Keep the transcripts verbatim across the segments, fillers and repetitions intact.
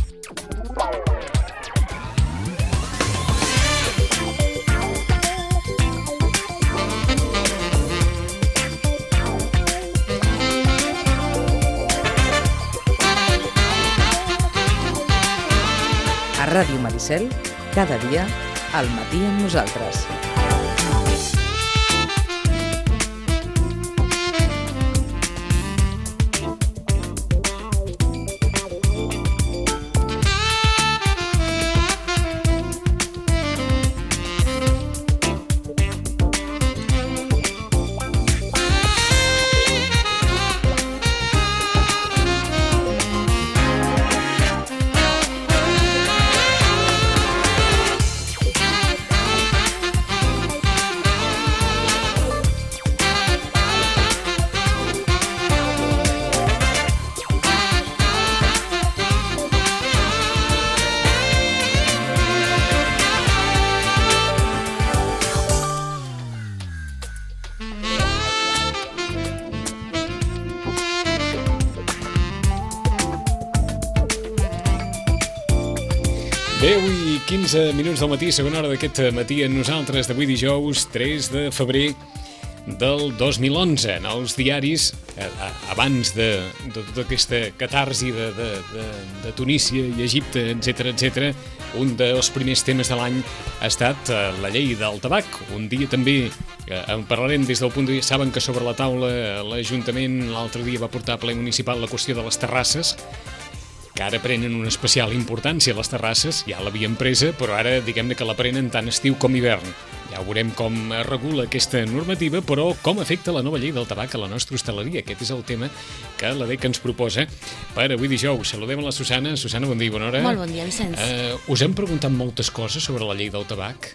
A Ràdio Maricel, cada dia, al matí amb nosaltres. deu i quinze minuts del matí, segona hora d'aquest matí amb nosaltres d'avui dijous tres de febrer del dos mil onze. En els diaris, abans de, de tota aquesta catarsi de, de, de, de Tunísia i Egipte, etcètera, etcètera, un dels primers temes de l'any ha estat la llei del tabac. Un dia també en parlarem des del punt de vista... Saben que sobre la taula l'Ajuntament l'altre dia va portar a ple municipal la qüestió de les terrasses, que ara prenen una especial importància les terrasses, ja l'havien presa, però ara diguem-ne que la prenen tant estiu com hivern. Ja veurem com es regula aquesta normativa, però com afecta la nova llei del tabac a la nostra hostaleria. Aquest és el tema que la D E C ens proposa per avui dijous. Saludem a la Susana. Susana, bon dia i bona hora. Molt bon dia, Vicenç. Uh, us hem preguntat moltes coses sobre la llei del tabac.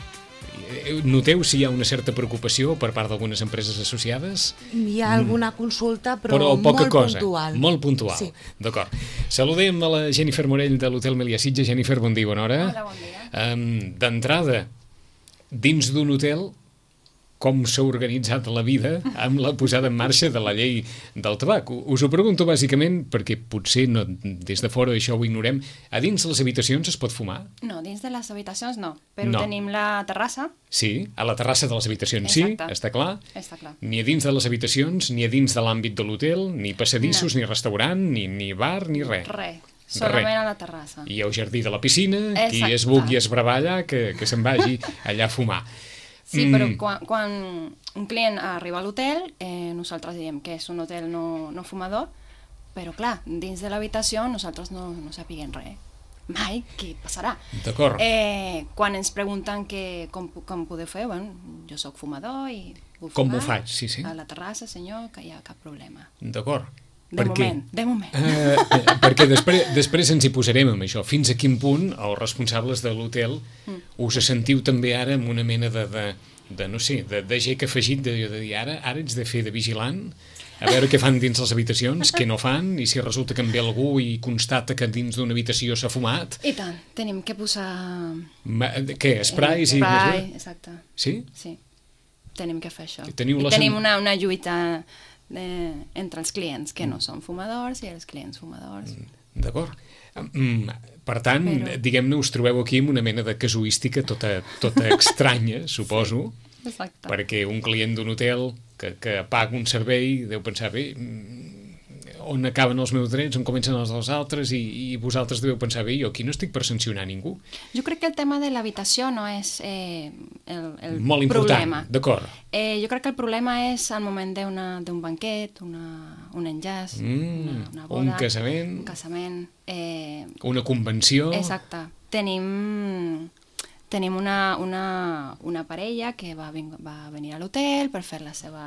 Noteu si hi ha una certa preocupació per part d'algunes empreses associades? Hi ha alguna consulta, però, però poca molt cosa, puntual. Molt puntual, sí. D'acord. Saludem a la Jennifer Morell de l'Hotel Melià Sitges. Jennifer, bon dia, bona hora. Hola, bon dia. Um, D'entrada, dins d'un hotel, com s'ha organitzat la vida amb la posada en marxa de la llei del tabac? Us ho pregunto bàsicament perquè potser no, des de fora això ho ignorem. A dins les habitacions es pot fumar? No, dins de les habitacions no, però No. tenim la terrassa. Sí, a la terrassa de les habitacions Exacte. sí, està clar? Està clar. Ni a dins de les habitacions, ni a dins de l'àmbit de l'hotel, ni passadissos, No. ni restaurant, ni, ni bar, ni res. Res, solament a la terrassa. I el jardí de la piscina, qui Exacte. es vulgui esbravar allà, que, que se'n vagi allà a fumar. Sí, Mm. però quan, quan un client arriba a l'hotel, eh, nosaltres diem que és un hotel no, no fumador, però clar, dins de l'habitació nosaltres no, no sapiguem res. Mai, què passarà? D'acord. Eh, quan ens pregunten que, com, com podeu fer, bueno, jo sóc fumador i vull Com fumar ho faig? Sí, sí. a la terrassa, senyor, que hi ha cap problema. D'acord. De Per què? moment, de moment. Eh, eh, perquè després, després ens hi posarem amb això. Fins a quin punt els responsables de l'hotel us sentiu també ara amb una mena de, de, de no sé, de, de gec afegit de, de dir ara, ara ets de fer de vigilant, a veure què fan dins les habitacions, què no fan, i si resulta que en ve algú i constata que dins d'una habitació s'ha fumat. I tant, tenim que posar... Ma, què, sprays i... Spray, exacte. Sí? Sí, tenim que fer això. Teniu I la tenim sen- una, una lluita eh, entre els clients que no són fumadors i els clients fumadors. D'acord. Mm, per tant, Però- diguem-ne, us trobeu aquí amb una mena de casuística tota, tota estranya, suposo, Exacte. perquè un client d'un hotel que, que paga un servei deu pensar, bé, mm, on acaben els meus drets, on comencen els dels altres, i, i vosaltres deveu pensar, bé, jo aquí no estic per sancionar ningú. Jo crec que el tema de l'habitació no és eh, el, el Molt important, problema. d'acord. Eh, jo crec que el problema és al moment d'una- d'un banquet, una, un enllaç, Mm, una, una boda, un casament. un casament. Eh, Una convenció. Exacte. Tenim, tenim una, una, una parella que va, vin- va venir a l'hotel per fer la seva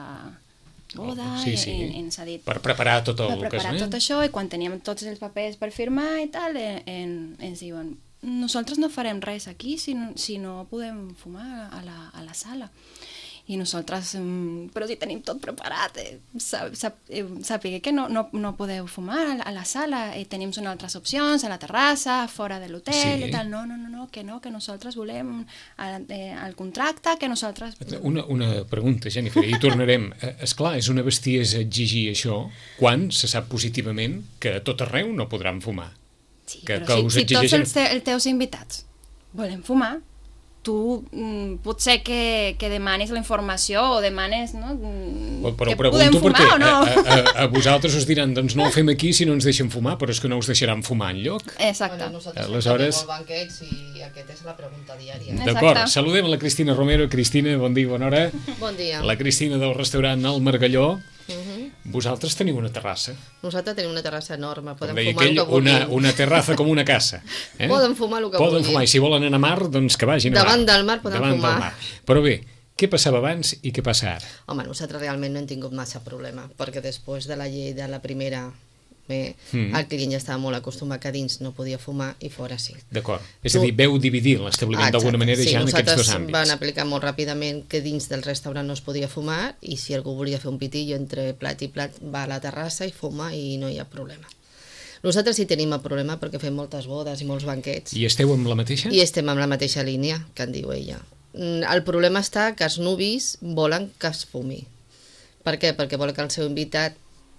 boda Oh, sí, sí. i, i ens ha dit Per preparar tot el per preparar casament. tot això, i quan teníem tots els papers per firmar i tal, eh, en, ens diuen nosaltres no farem res aquí si no, si no podem fumar a la, a la sala. I nosaltres, mm, però si tenim tot preparat, eh, sap, sap, eh, sàpiga que no, no, no podeu fumar a la, a la sala, eh, tenim unes altres opcions, a la terrassa, fora de l'hotel, Sí. i tal. No, no, no, no, que no, que nosaltres volem el, eh, el contracte, que nosaltres... Una, una pregunta, Jennifer, i tornarem. Eh, esclar, és una bestiesa exigir això quan se sap positivament que a tot arreu no podran fumar. Sí, que, però que si, us si tots exigeixen... els, te, els teus invitats volen fumar, tu mm, potser que, que demanis la informació o demanes, no? Però, però que pregunto podem fumar perquè o no? a, a, a vosaltres us diran doncs no ho fem aquí si no ens deixen fumar, però és que no us deixaran fumar enlloc. Exacte. Bueno, nosaltres Aleshores... tenim molt banquets i aquesta és la pregunta diària. D'acord, Exacte. saludem la Cristina Romero. Cristina, bon dia, bona hora. Bon dia. La Cristina del restaurant El Margalló. Uh -huh. Vosaltres teniu una terrassa. Nosaltres tenim una terrassa enorme, Com podem deia fumar el aquell, que vulguin. una, una terraza com una casa. Eh? Poden fumar el que Poden vulguin. fumar, i si volen anar a mar, doncs que vagin a mar. Davant del mar poden Davant fumar. Del mar. Però bé, què passava abans i què passa ara? Home, nosaltres realment no hem tingut massa problema, perquè després de la llei de la primera, bé, Mm. el client ja estava molt acostumat que a dins no podia fumar i fora sí. D'acord. És a Tu- dir, veu dividir l'establiment d'alguna Exacte. manera sí, ja en aquests dos nosaltres àmbits. van aplicar molt ràpidament que dins del restaurant no es podia fumar i si algú volia fer un pitillo entre plat i plat va a la terrassa i fuma i no hi ha problema. Nosaltres sí tenim el problema perquè fem moltes bodes i molts banquets I esteu amb la mateixa? i estem amb la mateixa línia que en diu ella. Mm, El problema està que els nuvis volen que es fumi. Per què? Perquè volen que el seu invitat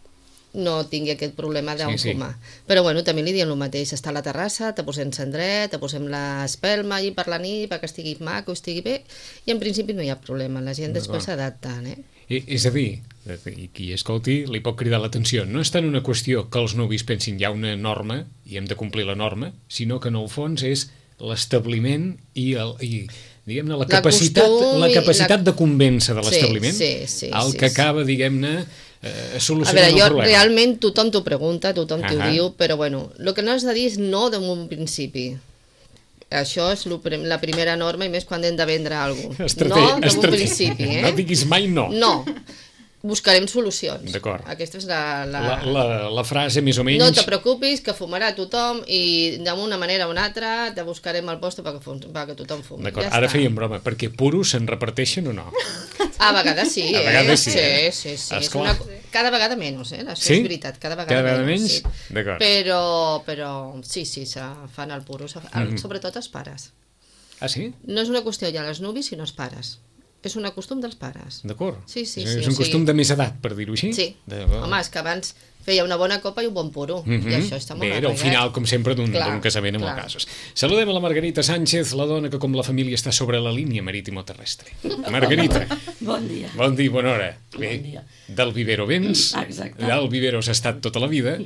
no tingui aquest problema d'on Sí, sí. fumar. Però bueno, també li diem el mateix, està a la terrassa, te posem cendret, te posem l'espelma allí per la nit perquè estigui maco, estigui bé, i en principi no hi ha problema, la gent després s'adapta, eh? I, és a dir, i qui escolti li pot cridar l'atenció. No és tant una qüestió que els nuvis pensin hi ha una norma i hem de complir la norma, sinó que en el fons és l'establiment i, el, i diguem-ne, la La capacitat, costum la i capacitat la- de convèncer de Sí, l'establiment sí, sí, el sí, que sí. acaba, diguem-ne, eh, A solucionant veure, jo el problema. realment tothom t'ho pregunta, tothom t'ho Ahà. diu, però bueno, el que no has de dir és no d'un principi. Això és lo prim- la primera norma i més quan hem de vendre alguna cosa. Estrate- No d'un estrate- principi, eh? No diguis mai no. No, buscarem solucions. D'acord. Aquesta és la... la... La, la, la frase més o menys... No te preocupis, que fumarà tothom i d'una manera o una altra te buscarem el posto perquè, fum, perquè tothom fumi. D'acord, Ja ara està. fèiem broma, perquè puros se'n reparteixen o no? A vegades sí, A eh? vegades sí, sí, eh? sí, sí. És Esclar. una... Cada vegada menys, eh? Això Sí? és veritat, cada vegada, Cada vegada menys. menys? Sí. D'acord. Però, però sí, sí, se fan el puro, se fa... Mhm. sobretot els pares. Ah, sí? No és una qüestió ja dels nuvis, sinó els pares. És un costum dels pares. D'acord. Sí, sí, és, sí, És o un sigui- costum de més edat, per dir-ho així? Sí. De... Home, és que abans feia una bona copa i un bon puro. Mhm. I això està molt Bé, era el arraigat. final, com sempre, d'un Clar, d'un casament en clar. molts casos. Saludem a la Margarita Sánchez, la dona que, com la família, està sobre la línia marítimo-terrestre. Margarita, Bon dia. bon dia, bona hora. Bé, Bon dia. del vivero vens, Exacte. del vivero has estat tota la vida,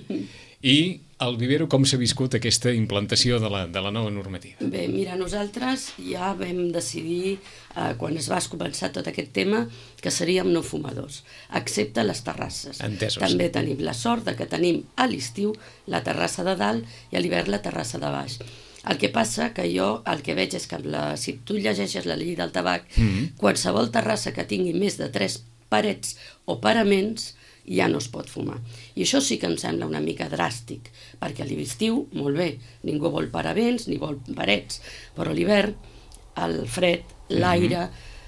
i al vivero com s'ha viscut aquesta implantació de la, de la nova normativa? Bé, mira, nosaltres ja vam decidir, eh, quan es va començar tot aquest tema, que seríem no fumadors, excepte les terrasses. Entesos. També tenim la sort de que tenim a l'estiu la terrassa de dalt i a l'hivern la terrassa de baix. El que passa que jo el que veig és que la, si tu llegeixes la llei del tabac, Mhm. qualsevol terrassa que tingui més de tres parets o paraments ja no es pot fumar. I això sí que em sembla una mica dràstic, perquè a l'estiu, molt bé, ningú vol paravents ni vol parets, però a l'hivern, el fred, l'aire,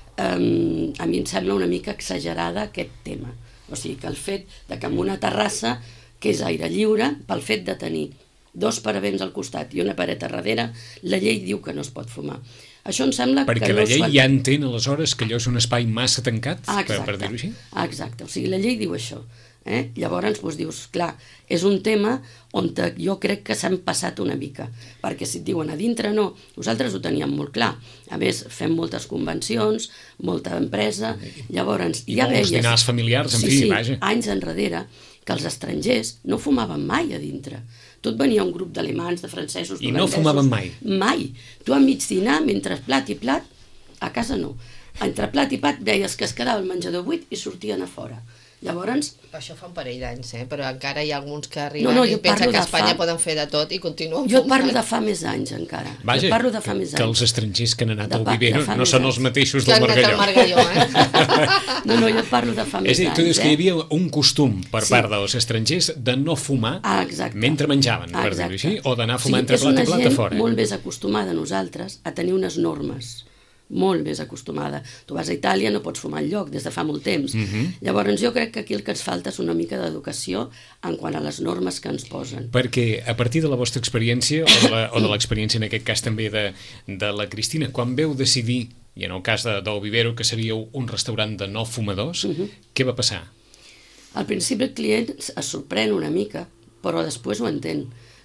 eh, a mi em sembla una mica exagerada aquest tema. O sigui que el fet de que en una terrassa, que és aire lliure, pel fet de tenir dos paravents al costat i una paret a darrere, la llei diu que no es pot fumar. Això em sembla Perquè que no la es llei fa- ja entén, aleshores, que allò és un espai massa tancat, Ah, per, exacte. per dir-ho així? Ah, exacte, o sigui, la llei diu això. Eh? Llavors, doncs, dius, clar, és un tema on te, jo crec que s'han passat una mica, perquè si et diuen a dintre no, nosaltres ho teníem molt clar. A més, fem moltes convencions, molta empresa, llavors I ja molts veies... dinars familiars, en sí, fi, sí, vaja. anys enrere, que els estrangers no fumaven mai a dintre. Tot venia un grup d'alemans, de francesos, I no d'holandesos. fumaven mai? Mai. Tu a mig dinar, mentre plat i plat, a casa no. Entre plat i plat veies que es quedava el menjador buit i sortien a fora. Llavors, Això fa un parell d'anys, eh? Però encara hi ha alguns que arriben No, no, i jo pensen parlo que a de Espanya fa- poden fer de tot i continuen jo fumant. parlo de fa més anys encara. Vaja, jo parlo de fa que, més que anys. els estrangers que han anat De al pa- de vivero fa no més són anys. els mateixos Que del han anat al Margalló. Margalló, eh? No, no, jo parlo de fa més És a dir, anys. tu dius que hi eh? havia un costum per Sí. part dels estrangers de no fumar Ah, exacte. mentre menjaven, per Exacte. dir-ho així, o d'anar a O fumar sigui, entre és plat i una plat a gent fora. molt més acostumada a nosaltres a tenir unes normes, molt més acostumada. Tu vas a Itàlia, no pots fumar enlloc des de fa molt temps. Mhm. Llavors jo crec que aquí el que ens falta és una mica d'educació en quant a les normes que ens posen. Perquè a partir de la vostra experiència, o de la- o de l'experiència en aquest cas també de, de la Cristina, quan veu decidir, i en el cas de, del Vivero, que seríeu un restaurant de no fumadors, Mhm. què va passar? Al principi el client es sorprèn una mica, però després ho entén,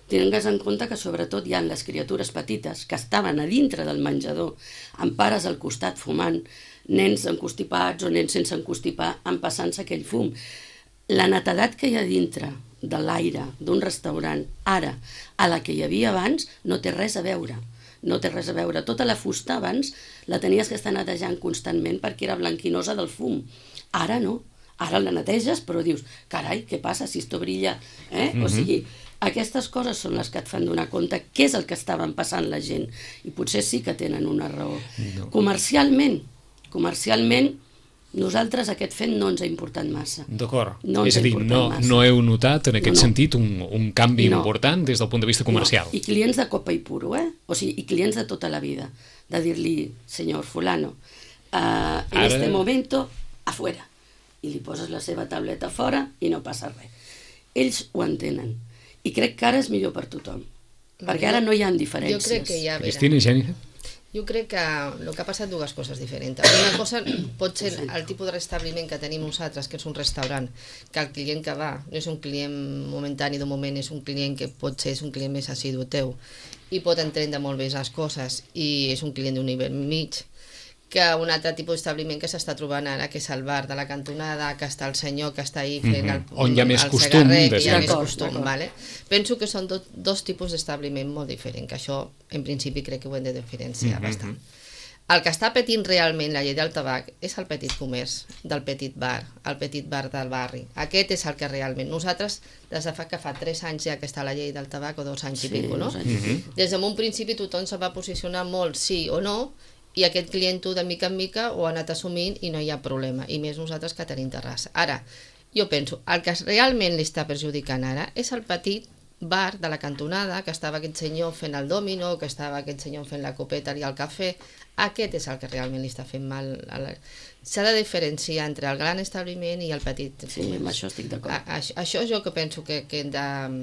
tingues en compte que sobretot hi ha les criatures petites que estaven a dintre del menjador, amb pares al costat fumant, nens encostipats o nens sense encostipar, empassant-se aquell fum. La netedat que hi ha dintre de l'aire d'un restaurant ara a la que hi havia abans no té res a veure. No té res a veure. Tota la fusta abans la tenies que estar netejant constantment perquè era blanquinosa del fum. Ara no. Ara la neteges, però dius, carai, què passa si esto brilla? Eh? Mm-hmm. O sigui, aquestes coses són les que et fan donar compte què és el que estaven passant la gent. I potser sí que tenen una raó. No. Comercialment, comercialment, nosaltres aquest fet no ens ha importat massa. D'acord. No és a dir, no, no heu notat en aquest no. sentit un, un canvi no. important des del punt de vista comercial. No. I clients de copa i puro, eh? O sigui, i clients de tota la vida. De dir-li, senyor fulano, uh, en Ara... este momento, afuera. I li poses la seva tauleta fora i no passa res. Ells ho entenen. I crec que ara és millor per tothom. Perquè ara no hi ha diferències. Jo crec que ja... Cristina i Jennifer? Jo crec que el que ha passat dues coses diferents. Una cosa pot ser el tipus de restabliment que tenim nosaltres, que és un restaurant, que el client que va no és un client momentani d'un moment, és un client que pot ser és un client més assidu teu i pot entendre molt bé les coses i és un client d'un nivell mig, que un altre tipus d'establiment que s'està trobant ara, que és el bar de la cantonada, que està el senyor que està ahí fent el, on hi ha més el costum, cigarret, que hi ha més costum, vale? Penso que són do, dos tipus d'establiment molt diferents, que això en principi crec que ho hem de diferenciar mm-hmm. bastant. El que està patint realment la llei del tabac és el petit comerç, del petit bar, el petit bar del barri. Aquest és el que realment... Nosaltres, des de fa que fa tres anys ja que està la llei del tabac, o dos anys sí, i pico, no? Mm-hmm. Des d'un principi tothom se va posicionar molt sí o no, i aquest client tu de mica en mica ho ha anat assumint i no hi ha problema, i més nosaltres que tenim terrassa. Ara, jo penso, el que realment li està perjudicant ara és el petit bar de la cantonada, que estava aquest senyor fent el domino, que estava aquest senyor fent la copeta i el cafè. Aquest és el que realment li està fent mal. La... S'ha de diferenciar entre el gran establiment i el petit. Sí, amb això estic d'acord. Això, això jo que penso que, que hem de,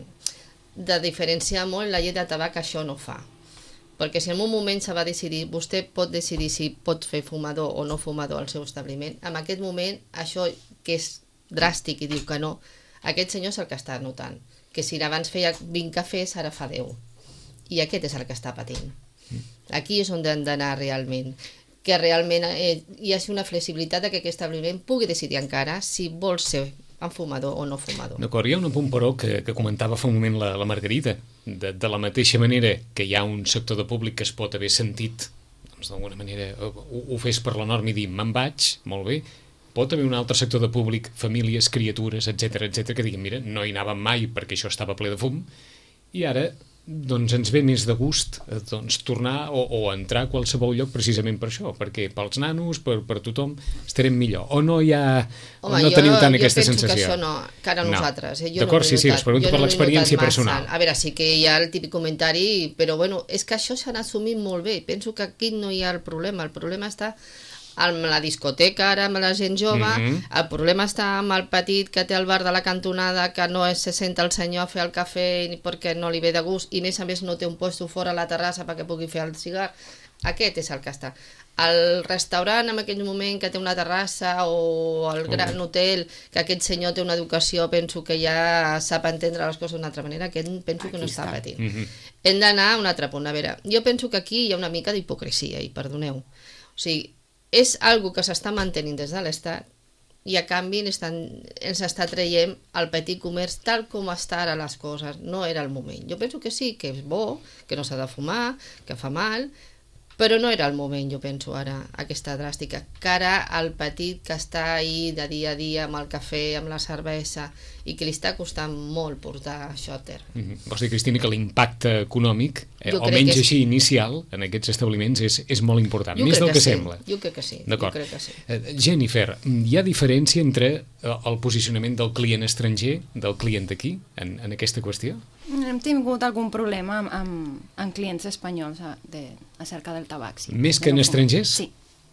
de diferenciar molt. La llei de tabac això no fa. Perquè si en un moment se va decidir, vostè pot decidir si pot fer fumador o no fumador al seu establiment, en aquest moment això que és dràstic i diu que no, aquest senyor és el que està notant, que si abans feia vint cafès ara fa deu, i aquest és el que està patint. Aquí és on hem d'anar realment, que realment eh, hi hagi una flexibilitat de que aquest establiment pugui decidir encara si vol ser en fumador o no fumador. D'acord, hi ha un punt, però, que, que comentava fa un moment la, la Margarida. De, de la mateixa manera que hi ha un sector de públic que es pot haver sentit, doncs d'alguna manera ho, ho fes per la norma i dir me'n vaig, molt bé, pot haver un altre sector de públic, famílies, criatures, etcètera, etcètera, que diguin, mira, no hi anàvem mai perquè això estava ple de fum, i ara doncs ens ve més de gust doncs, tornar o, o entrar a qualsevol lloc precisament per això, perquè pels nanos, per, per tothom, estarem millor. O no hi ha... Home, no jo, tenim tant aquesta jo penso sensació. que això no, que ara no. nosaltres. Eh? D'acord, no sí, sí, us pregunto per no l'experiència personal. A veure, sí que hi ha el típic comentari, però bueno, és que això s'ha assumit molt bé. Penso que aquí no hi ha el problema. El problema està amb la discoteca, ara amb la gent jove, mm-hmm. el problema està amb el petit que té el bar de la cantonada, que no se senta el senyor a fer el cafè perquè no li ve de gust, i més a més no té un puesto fora a la terrassa perquè pugui fer el cigar. Aquest és el que està. El restaurant en aquell moment que té una terrassa, o el gran hotel, que aquest senyor té una educació, penso que ja sap entendre les coses d'una altra manera, aquest penso que no està patint. Mm-hmm. Hem d'anar a un altre punt. A veure, jo penso que aquí hi ha una mica d'hipocresia, i perdoneu. O sigui, és algo que s'està mantenint des de l'Estat i a canvi estan, ens està traient el petit comerç tal com està ara les coses. No era el moment. Jo penso que sí, que és bo, que no s'ha de fumar, que fa mal, però no era el moment, jo penso, ara, aquesta dràstica. Que ara el petit que està ahí de dia a dia amb el cafè, amb la cervesa, i que li està costant molt portar això a terme. Mm-hmm. Vols dir, Cristina, que l'impacte econòmic, eh, o menys així inicial, en aquests establiments, és, és molt important, jo més del que, que sí. sembla. Jo crec que sí. D'acord. Jo crec que sí. Eh, Jennifer, hi ha diferència entre el posicionament del client estranger, del client d'aquí, en, en aquesta qüestió? Hem tingut algun problema amb, amb, amb clients espanyols de, acerca del tabac. Sí. Més que en estrangers? Sí.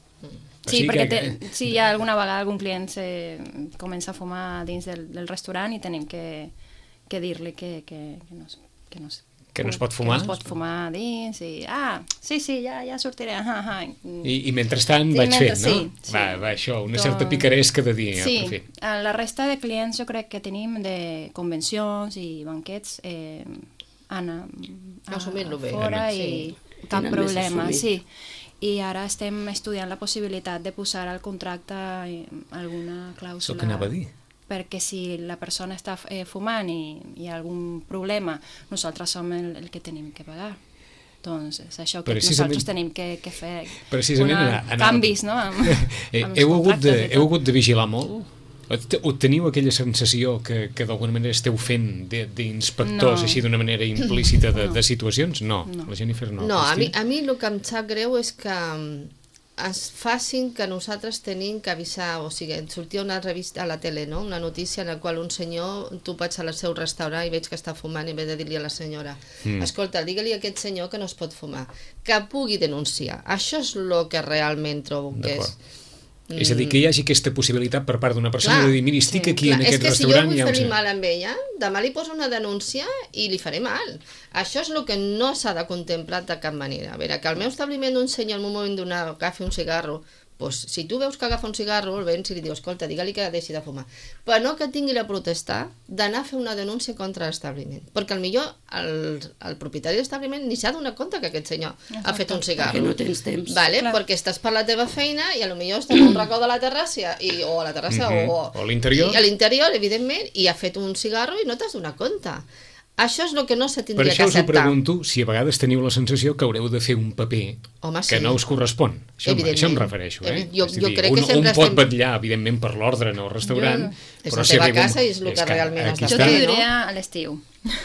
Sí, perquè te, si hi ha alguna vegada algun client se comença a fumar dins del, del restaurant i tenim que, que dir-li que, que, que, no, que, no, que no es pot fumar? Que no es pot fumar dins i... Ah, sí, sí, ja, ja sortiré. Ah, ah. I, I mentrestant sí, vaig mentre, fent, no? Sí, sí. Va, va, això, una Tot... certa picaresca de dir... Sí, per la resta de clients jo crec que tenim de convencions i banquets, eh, anar a, Assumint-lo bé. fora Sí. i cap Tenen més problema, assumit. sí. I ara estem estudiant la possibilitat de posar al contracte eh, alguna clàusula. És el que anava a dir. Perquè si la persona està eh, fumant i hi ha algun problema, nosaltres som el, el que tenim que pagar. Doncs és això que Precisament- nosaltres tenim que, que fer Precisament una, ana- anava- canvis, no? Amb, Eh, amb els heu, hagut de, contractes i heu tot. hagut de vigilar molt? O te- o teniu aquella sensació que, que d'alguna manera esteu fent de- d'inspectors No. així d'una manera implícita de, No. de situacions? No, No. la Jennifer no. No, a mi, Cristina? a mi el que em sap greu és que mm, es facin que nosaltres tenim que avisar, o sigui, sortia una revista a la tele, no? Una notícia en la qual un senyor, tu vaig al seu restaurant i veig que està fumant i ve de dir-li a la senyora, Mm. escolta, digue-li a aquest senyor que no es pot fumar, que pugui denunciar. Això és el que realment trobo que D'acord. és... És a dir, que hi hagi aquesta possibilitat per part d'una persona Clar, de dir, mira, estic sí, aquí clar, en aquest és que restaurant... si jo hi ha vull un fer-li senyor. mal amb ella, demà li poso una denúncia i li faré mal. Això és el que no s'ha de contemplar de cap manera. A veure, que al meu establiment un senyor en un moment donat agafi un cigarro, doncs, si tu veus que agafa un cigarro, el vens i li dius, escolta, digue-li que deixi de fumar. Però no que tingui la protestar d'anar a fer una denúncia contra l'establiment. Perquè millor el, el propietari de l'establiment ni s'ha donat compte que aquest senyor ha fet un cigarro. Perquè no tens temps. Vale, Clar. perquè estàs per la teva feina i a lo millor estàs en un racó de la terrassa i, o a la terrassa Mhm. o, O a l'interior. i a l'interior, evidentment, i ha fet un cigarro i no t'has donat compte. Això és el que no se Per tindria això que us ho acceptar. pregunto si a vegades teniu la sensació que haureu de fer un paper Home, que sí. no us correspon. Això, em- Evidentment. això em refereixo, eh? Evi- jo- És a jo dir, crec un, que sempre un pot estem- vetllar, evidentment, per l'ordre en el restaurant, Jo- És però la si teva arriba un- casa i és el que realment has aquí de Jo està. t'ho fer, no? diria a l'estiu.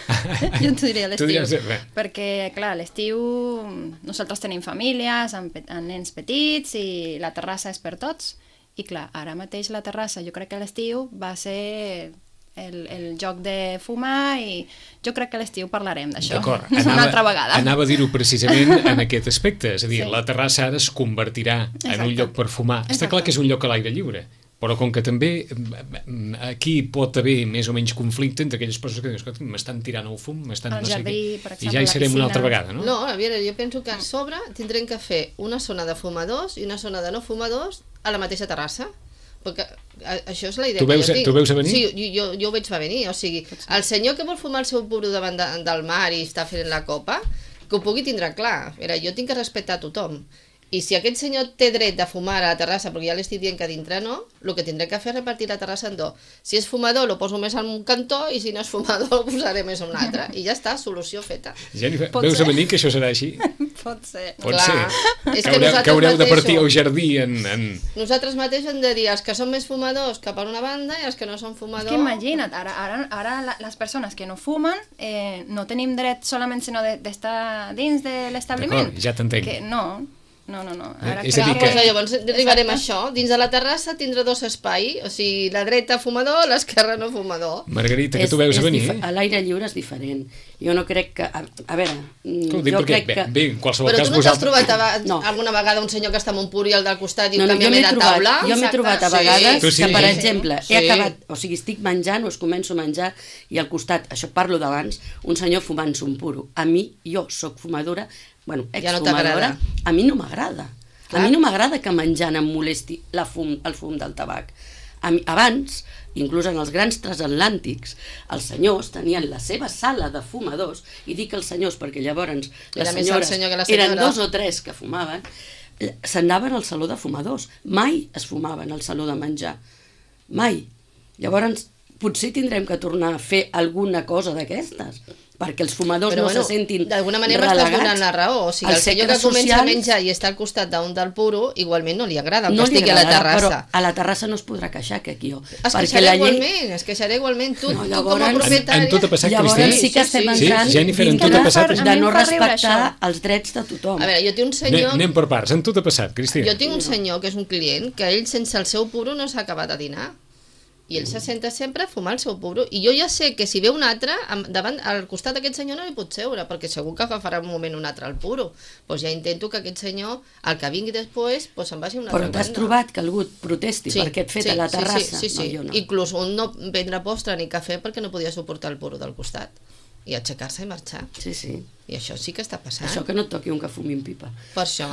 jo t'ho diria a Tu l'estiu. diries, eh, Perquè, clar, a l'estiu nosaltres tenim famílies amb, pe- amb nens petits i la terrassa és per tots. I clar, ara mateix la terrassa, jo crec que a l'estiu va ser el, el joc de fumar i jo crec que a l'estiu parlarem d'això. D'acord, Una altra vegada. anava a dir-ho precisament en aquest aspecte, és a dir, Sí. la terrassa ara es convertirà en un Exacte. lloc per fumar. Està Exacte. clar que és un lloc a l'aire lliure, però com que també mm, aquí pot haver més o menys conflicte entre aquelles persones que diuen, escolta, m'estan tirant el fum, m'estan Al no sé jardí, què, per i exemple, ja hi la serem una altra piscina. vegada, no? No, a veure, jo penso que a sobre tindrem que fer una zona de fumadors i una zona de no fumadors a la mateixa terrassa. Perquè a- això és la idea Tu que veus- jo tinc. tu veus a venir? Sí, jo, jo, jo ho veig a venir. O sigui, el senyor que vol fumar el seu puro davant de, del mar i està fent la copa, que ho pugui tindre clar. A veure, jo tinc que respectar a tothom. I si aquest senyor té dret de fumar a la terrassa, perquè ja li estic dient que a dintre no, el que tindré que fer és repartir la terrassa en dos. Si és fumador, lo poso més en un cantó, i si no és fumador, lo posaré més en un altre. I ja està, solució feta. Jennifer, Pot veus ser. a venir que això serà així? Pot ser. Pot Clar, ser. és que, que haureu, nosaltres que haureu de mateixos- partir al jardí en... en... Nosaltres mateixos hem de dir els que són més fumadors cap a una banda i els que no són És fumadors... que imagina't, ara, ara, ara la- les persones que no fumen eh, no tenim dret solament sinó de- d'estar dins de l'establiment. D'acord, ja t'entenc. Que no, no, no. no. Ara Eh, és a Clar, dir doncs que- llavors arribarem a Exacte. això. Dins de la terrassa tindrà dos espais, o sigui, la dreta fumador, l'esquerra no fumador. Margarita, que És- tu veus a és venir? dife- A l'aire lliure és diferent. Jo no crec que... A, a veure, mm, Ho dic jo perquè, crec bé, que... bé, en qualsevol Però cas tu no t'has vosaltres... trobat a, No. alguna vegada un senyor que està amb un puro i el del costat diu No, no, jo canvia'm m'he la trobat, taula? jo m'he Exacte. trobat a Sí. vegades Tu sí? que, per Sí. exemple, Sí. he acabat, o sigui, estic menjant o es començo a menjar i al costat, això parlo d'abans, un senyor fumant-se un puro. A mi, jo sóc fumadora, bueno, Ja no exfumadora, t'agrada. a mi no m'agrada. A Clar. mi no m'agrada que menjant em molesti la fum, el fum del tabac. A mi, abans, inclús en els grans transatlàntics, els senyors tenien la seva sala de fumadors, i dic els senyors perquè llavors les Era més el senyores senyor que la eren senyora. dos o tres que fumaven, eh, s'anaven al saló de fumadors. Mai es fumaven al saló de menjar. Mai. Llavors, potser tindrem que tornar a fer alguna cosa d'aquestes, perquè els fumadors Però no bueno, se sentin d'alguna manera m'estàs relegats. donant la raó. O sigui, Els el senyor que segles comença a socials menjar i està al costat d'un del puro, igualment no li agrada, no que li estigui a la agradarà, terrassa. però a la terrassa no es podrà queixar, que aquí jo. Es queixarà igualment, es queixarà igualment. Tu, No, tu llavors- com a En- en propietària... en tot ha passat, Llavors Cristina? sí que estem Sí, sí. entrant Sí, Jennifer, en dins tot de- ha passat, a de mi no em fa riure respectar això. els drets de tothom. A veure, jo tinc un Anem, senyor... anem per parts, en tot ha passat, Cristina. Jo tinc un senyor que és un client que ell sense el seu puro no s'ha acabat de dinar. I ell se senta sempre a fumar el seu puro. I jo ja sé que si ve un altre, am- davant, al costat d'aquest senyor no li pot seure, perquè segur que agafarà un moment un altre al puro. Doncs ja intento que aquest senyor, el que vingui després, doncs se'n vagi a una Però altra t'has banda. trobat que algú et protesti per aquest fet a la terrassa? Sí, sí, sí, sí. No, jo no. Inclús un no prendre postre ni cafè perquè no podia suportar el puro del costat. i aixecar-se i marxar. Sí, sí. I això sí que està passant. Això que no et toqui un que fumi en pipa. Per això.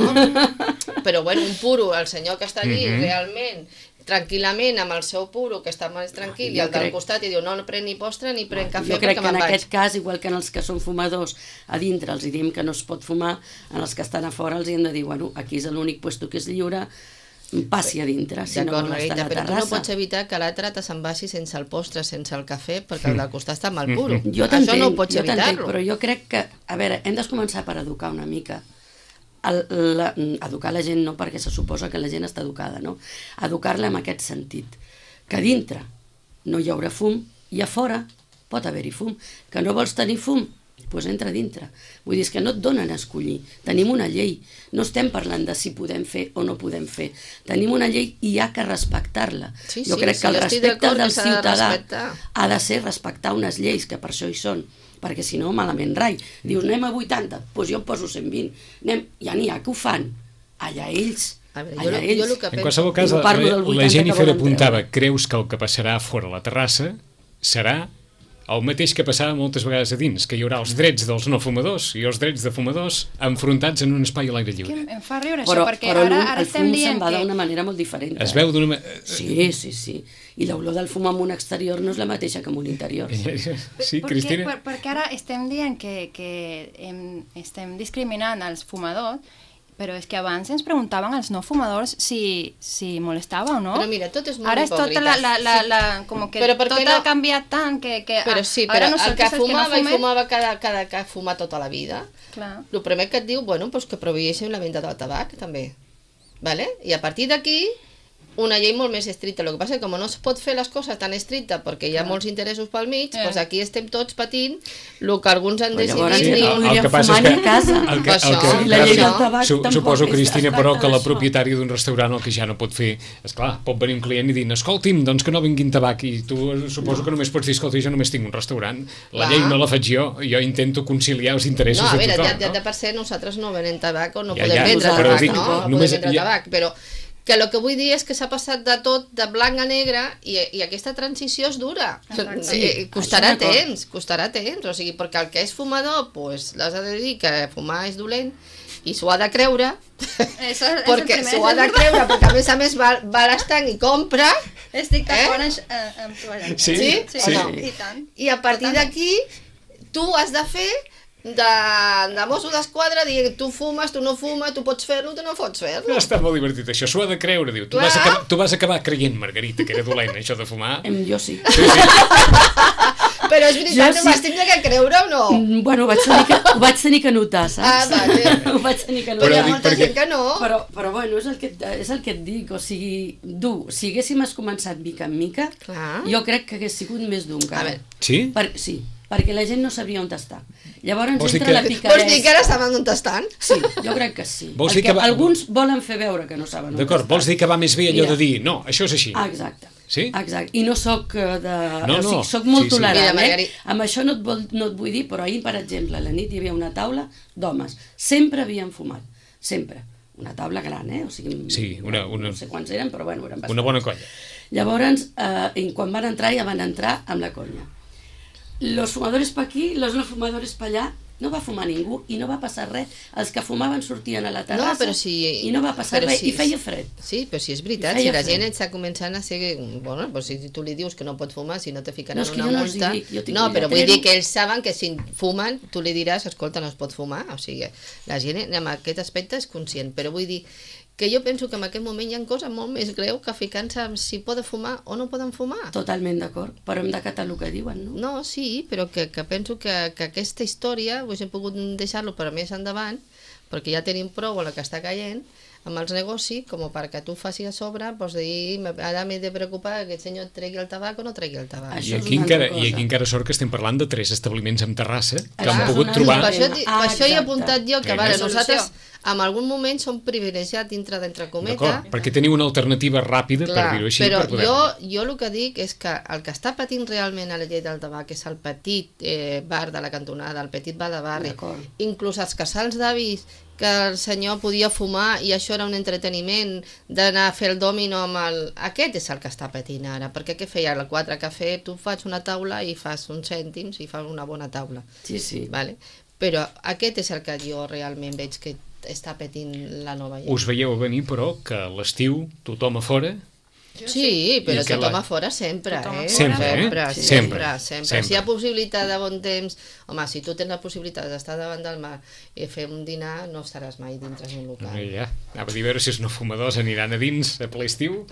Però bueno, un puro, el senyor que està allí mm-hmm. realment, tranquil·lament, amb el seu puro, que està més tranquil, jo i el del crec... costat, i diu, no, no pren ni postre ni pren cafè jo crec perquè que en me'n vaig. aquest cas, igual que en els que són fumadors a dintre els diem que no es pot fumar, en els que estan a fora els hem de dir, bueno, aquí és l'únic puesto que és lliure, passi a dintre, si no vol estar a la terrassa. Però tu no pots evitar que l'altre te se'n vagi sense el postre, sense el cafè, perquè el del costat està amb el puro. Jo Això no ho pots evitar-lo. Però jo crec que, a veure, hem de començar per educar una mica. El, la, educar la gent no perquè se suposa que la gent està educada, no? Educar-la en aquest sentit. Que a dintre no hi haurà fum i a fora pot haver-hi fum. Que no vols tenir fum? Doncs entra dintre. Vull dir, és que no et donen a escollir. Tenim una llei. No estem parlant de si podem fer o no podem fer. Tenim una llei i hi ha que respectar-la. Sí, jo sí, crec sí, que el respecte del de ciutadà ha de ser respectar unes lleis, que per això hi són. Perquè si no, malament rai. Dius, anem a vuitanta, doncs jo em poso cent vint. Anem, ja n'hi ha que ho fan. Allà ells... A veure, allà jo, ells. jo el que En penso... qualsevol cas, No la, parlo del la vuitanta Jennifer que volen apuntava, treure. creus que el que passarà fora la terrassa serà el mateix que passava moltes vegades a dins, que hi haurà els drets dels no fumadors i els drets de fumadors enfrontats en un espai a l'aire Que lliure. em fa riure Però, això, perquè però ara, el, ara el estem fum dient se'n va que... d'una manera molt diferent. Es eh? veu d'una... Sí, sí, sí. I l'olor del fum en un exterior no és la mateixa que en un interior. Sí, perquè, Cristina? per, perquè ara estem dient que, que em, estem discriminant els fumadors, però és que abans ens preguntaven als no fumadors si, si molestava o no. Però mira, tot és molt ara és tota la, la, la, la, com que Però per tot què no? ha canviat tant que, que Però sí, ara però el nosaltres que els fumava no i fumem, fumava cada, cada que ha fumat tota la vida, clar. el primer que et diu, bueno, pues que prohibeixen la venda del tabac, també. Vale? I a partir d'aquí, una llei molt més estricta. El que passa és que com no es pot fer les coses tan estricta perquè hi ha molts interessos pel mig, Eh. doncs aquí estem tots patint el que alguns han Però llavors decidit. sí, i- el- el que passa és fumar que... ni a casa. El que, el Això, que, i la llei del això. tabac su, tampoc suposo, és Cristina, tracta però que la d'això. propietària d'un restaurant el que ja no pot fer, esclar, pot venir un client i dir, escolti'm, doncs que no vinguin tabac, i tu suposo que només pots dir, escolta, jo només tinc un restaurant, la Clar. llei no la faig jo, jo intento conciliar els interessos No, a de veure, tothom. ja, ja de per ser nosaltres no venem tabac o no Ja, podem ja, vendre però tabac, dic, no? No només- podem vendre ja- tabac, però que el que vull dir és que s'ha passat de tot de blanc a negre i, i aquesta transició és dura. Exacte. Eh, costarà Això d'acord. temps, costarà temps, o sigui, perquè el que és fumador, pues, l'has de dir que fumar és dolent i s'ho ha de creure, Eso és el perquè primer, s'ho ha és de veritat. creure, perquè a més a més va, va a l'estanc i compra, Estic d'acord Eh? amb, amb, amb tu, allà. Sí? Sí? sí, O no? I tant. i a partir d'aquí tu has de fer de, de mosso d'esquadra, dir tu fumes, tu no fumes, tu pots fer-lo, tu no pots fer-lo. Està molt divertit, això, s'ho ha de creure, diu. Tu Clar. vas, acabar, tu vas acabar creient, Margarita, que era dolent, això de fumar. Em, jo sí. Però és veritat, Jo ho sí. vas tindre que creure o no? Mm, Bueno, ho vaig tenir que, ho vaig tenir que notar, saps? Ah, vale. ho vaig tenir que Però hi notar. ha dic molta perquè- gent que no. Però, però bueno, és el, que, et- és el que et dic, o sigui, dur, si haguéssim es començat mica en mica, Clar. jo crec que hagués sigut més dur encara. A veure. Sí? Per, sí, perquè la gent no sabria on està. Llavors Vols dir entra que- la Vols picaresa. dir que ara saben on estan? Sí, jo crec que sí. Vols dir Perquè que va- alguns volen fer veure que no saben on D'acord, estan. vols dir que va més bé allò Mira. de dir, no, això és així. Ah, exacte. Sí? Exacte. I no sóc eh, de... No, o sigui, no. soc molt Sí, sí. tolerant, Mira, eh? Margari- Amb això no et, vol, no et vull dir, però ahir, per exemple, a la nit hi havia una taula d'homes. Sempre havien fumat. Sempre. Una taula gran, eh? O sigui, Sí, una- una- no sé quants eren, però bueno, eren bastants. Una bona colla. Llavors, eh, i quan van entrar, ja van entrar amb la conya. Los fumadores pa aquí, los no fumadores pa allà. No va fumar ningú i no va passar res. Els que fumaven sortien a la terrassa No, però si... i no va passar però res si- i feia fred. Sí, però si és veritat, I si feia la gent fred. està començant a ser... Bueno, doncs si tu li dius que no pot fumar, si no te ficaran No, és que una jo no els hi multa... dic, jo tinc no, un però vull lletrero. dir que ells saben que si fumen, tu li diràs, escolta, no es pot fumar. O sigui, la gent en aquest aspecte és conscient, però vull dir que jo penso que en aquest moment hi ha coses molt més greu que ficar-se en si poden fumar o no poden fumar. Totalment d'acord, però hem d'acatar el que diuen, no? No, sí, però que, que penso que, que aquesta història haguéssim pogut deixar-lo per més endavant, perquè ja tenim prou a la que està caient amb els negocis, com perquè tu facis a sobre, doncs dir, ara m'he de preocupar que aquest senyor tregui el tabac o no tregui el tabac. Això I és aquí, una encara, altra I cosa. aquí encara sort que estem parlant de tres establiments amb terrassa que Això han és pogut una trobar... Per altra això, tema. per Ah, això he exacte. apuntat jo que, Vinga. vale, Solució. nosaltres en algun moment som privilegiats dintre d'entre cometa. D'acord, perquè teniu una alternativa ràpida, Clar, per dir-ho així, però per poder... jo, jo el que dic és que el que està patint realment a la llei del tabac és el petit eh, bar de la cantonada, el petit bar de barri, inclús els casals d'avis que el senyor podia fumar i això era un entreteniment d'anar a fer el dòmino amb el... Aquest és el que està patint ara, perquè què feia el quatre cafè? Tu fas una taula i fas uns cèntims i fas una bona taula. Sí, sí. Vale? Però aquest és el que jo realment veig que està patint la nova llei. Us veieu a venir, però, que a l'estiu tothom a fora... Sí, però I que tothom la- a fora sempre, eh? Sempre, eh? Sempre, Sí. sempre, Sempre, sempre. sempre. Si hi ha possibilitat de bon temps... Home, si tu tens la possibilitat d'estar davant del mar i fer un dinar, no estaràs mai dintre d'un local. No, ja. Anava a dir a veure si els no fumadors aniran a dins a ple estiu.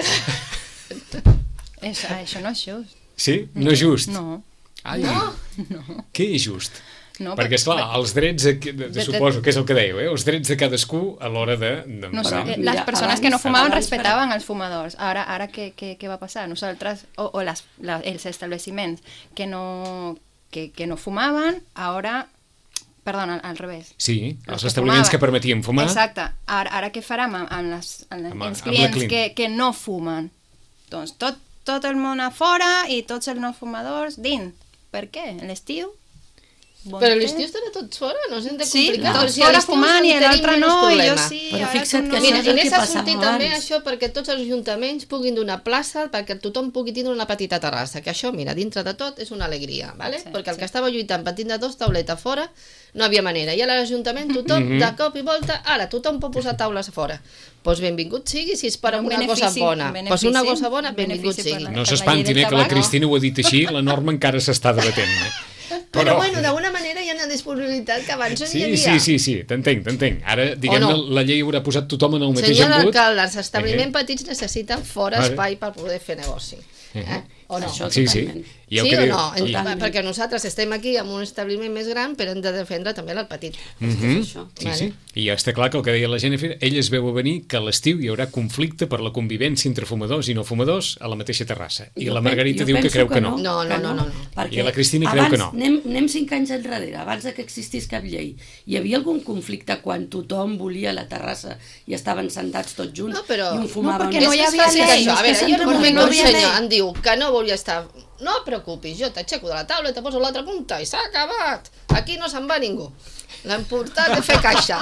Això, això no és just. Sí? No és just? No. Ai, No. què és just? No, Perquè, esclar, els drets, de, de, de, suposo que és el que dèieu, eh? Els drets de cadascú a l'hora de... de No, Però- eh, Mira, les persones abans- que no fumaven abans- respetaven els fumadors. Ara, ara què, què, què va passar? Nosaltres, o, o les, la, els estableciments que no, que, que no fumaven, ara... Perdona, al, al revés. Sí, els que establiments fumaven. que permetien fumar... Exacte. Ara, ara què farem amb, amb, les, amb, Amb- els amb la clients clean. que, que no fumen? Doncs tot, tot el món a fora i tots els no fumadors dins. Per què? L'estiu? Bon Però temps. l'estiu estarà tots fora, no s'han de Sí, complicar. tots però si a fora l'estiu fumant i tenim l'altre menys no, i jo problema. sí. Però ara fixa't tu que no. això Mira, és el i que n'és a passava sortir també abans. això perquè tots els ajuntaments puguin donar plaça perquè tothom pugui tindre una petita terrassa, que això, mira, dintre de tot és una alegria, ¿vale? Sí, perquè el sí. que estava lluitant patint de dos tauletes fora no havia manera, i a l'Ajuntament tothom, de cop i volta, ara tothom pot posar taules a fora. Doncs pues benvingut sigui, si és per Un una cosa benefici, bona. un Doncs pues una benefici, cosa bona, un benvingut benefici per sigui. la- No per la s'espantin, llei eh, del que la tabac. Cristina ho ha dit així, la norma encara s'està debatent. Eh? Però, bueno, d'alguna manera hi ha una disponibilitat que abans no Sí, hi havia. sí, sí, sí, t'entenc, t'entenc. Ara, diguem-ne, no? la llei haurà posat tothom en el mateix Senyor embut. alcalde, els establiments Eh. petits necessiten fora Vale. espai per poder fer negoci. Eh? O no? Això Sí, sí. totalment. I el Sí que o diu- no? i- Totalment. Perquè nosaltres estem aquí amb un establiment més gran, però hem de defendre també el petit. Mhm. És això. Sí, Vale. sí. I ja està clar que el que deia la Jennifer, ell es veu a venir que a l'estiu hi haurà conflicte per la convivència entre fumadors i no fumadors a la mateixa terrassa. I Jo la pen- Margarita jo diu que penso creu que no. No, no, no, no, no. Perquè I la Cristina creu abans, que no. Anem, anem cinc anys enrere, abans de que existís cap llei. Hi havia algun conflicte quan tothom volia la terrassa i estaven sentats tots junts No, però- i un fumava... No, perquè un no hi altre? havia És fàcil llei, això. A és que veure, se'n jo en un recorda, moment no que un havia senyor llei. em diu que no volia estar... No et preocupis, jo t'aixeco de la taula i te poso a l'altra punta i s'ha acabat. Aquí no se'n va ningú. L'important és fer caixa.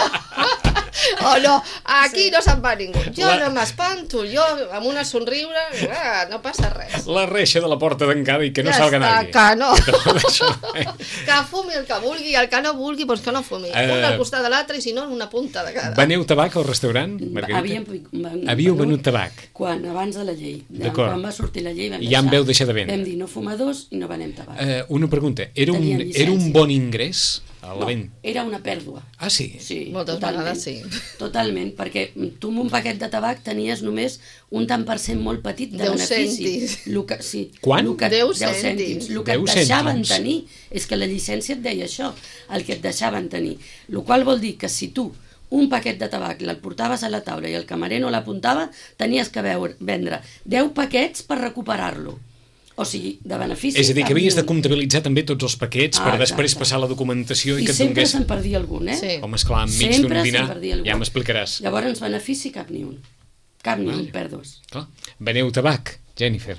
O no, aquí no se'n va ningú. Jo La- no m'espanto, jo amb una somriure, ah, no passa res. La reixa de la porta tancada i que no Ja salga està, nadie. que no. Tot això, eh? Que fumi el que vulgui i el que no vulgui, doncs que no fumi. Eh, Un al costat de l'altre i si no en una punta de cada. Veneu tabac al restaurant, Margarita? Havíem, ven- Havíeu venut tabac. Quan, abans de la llei. De, D'acord. quan va sortir la llei vam I ja en deixar. veu deixar de vendre. Vam dir no fumadors i no venem tabac. Eh, una pregunta, era un, Tenien era un llicència. bon ingrés a la no, venda? era una pèrdua. Ah, sí? Sí, Moltes totalment. vegades sí. Totalment, perquè tu amb un paquet de tabac tenies només un tant per cent molt petit de Deu benefici. cèntims. Lo que, sí, Quant? Lo que, Deu deu cèntims. El que Deu et deixaven cèntims. tenir és que la llicència et deia això, el que et deixaven tenir. El qual vol dir que si tu un paquet de tabac el portaves a la taula i el camarer no l'apuntava, tenies que veure, vendre deu paquets per recuperar-lo. O sigui, de benefici... És a dir, que cap havies ni de un. comptabilitzar també tots els paquets Ah, per exacte. després passar la documentació i, I que et sempre donés... se'n perdia algun, eh? Sí. Home, esclar, enmig d'un Sempre dinar, se'n perdia algun. ja m'explicaràs. Llavors, benefici cap ni un. Cap ni un, pèrdues. Clar. Veneu tabac, Jennifer.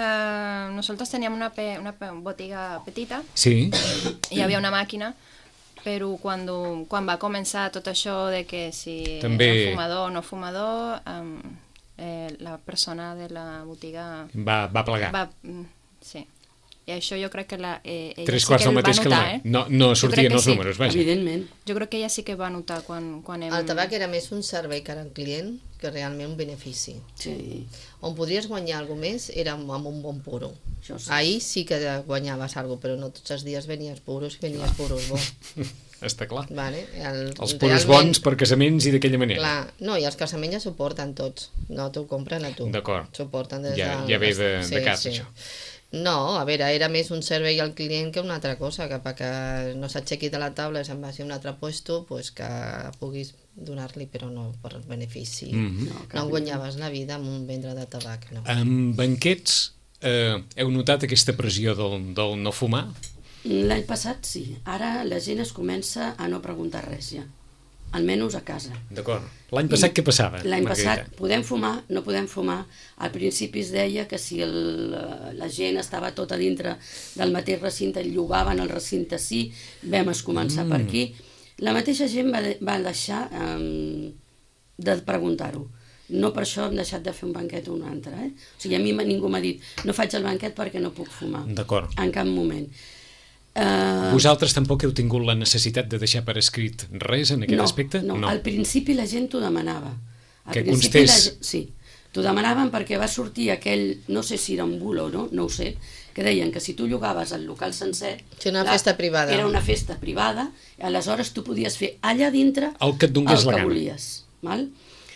Eh, nosotros teníamos una, pe- una pe- botiga petita Sí? i hi havia una màquina, però quan, quan va començar tot això de que si També- era fumador o no fumador, um, eh, la persona de la botiga Va, va plegar. va... mm, Sí. I això jo crec que la, eh, ella Tres sí quarts que del el va mateix que notar, la... eh? No, no Jo sortien crec que els sí. números, vaja. Evidentment. Jo crec que ella sí que va notar quan, quan hem... El tabac era més un servei que era el client que realment un benefici. Sí. On podries guanyar alguna més era amb amb un bon puro. Això sí. Ahir sí que guanyaves alguna cosa, però no tots els dies venies puros i venies puros bo. Està clar. Vale? El, Els puros bons per casaments i d'aquella manera. Clar, no, i els casaments ja s'ho porten tots, no t'ho compren a tu. D'acord. S'ho porten des Ja- del... ja ve de- de casa, això. No, a veure, era més un servei al client que una altra cosa, que perquè no s'aixequi de la taula i se'n vagi a un altre puesto, pues que puguis donar-li, però no per benefici. Mhm. No, cap No ni guanyaves la vida amb un vendre de tabac, no. En banquets, eh, heu notat aquesta pressió del, del no fumar? L'any passat sí. Ara la gent es comença a no preguntar res ja. almenys a casa. D'acord. L'any passat I què passava, L'any Margarita? passat podem fumar, no podem fumar. Al principi es deia que si el, la gent estava tota dintre del mateix recinte, llogaven el recinte sí, vam es començar mm. per aquí. La mateixa gent va, va deixar um, de preguntar-ho. No per això hem deixat de fer un banquet o un altre. Eh? O sigui, a mi ningú m'ha dit no faig el banquet perquè no puc fumar. D'acord. En cap moment. Uh... Vosaltres tampoc heu tingut la necessitat de deixar per escrit res en aquest no, aspecte? No, no, al principi la gent t'ho demanava. Al que constés... La, sí, t'ho demanaven perquè va sortir aquell, no sé si era un bulo o no, no ho sé, que deien que si tu llogaves el local sencer... Sí, una la, festa privada. Era una festa privada, aleshores tu podies fer allà dintre el que et donés el la que gana. Volies. Val?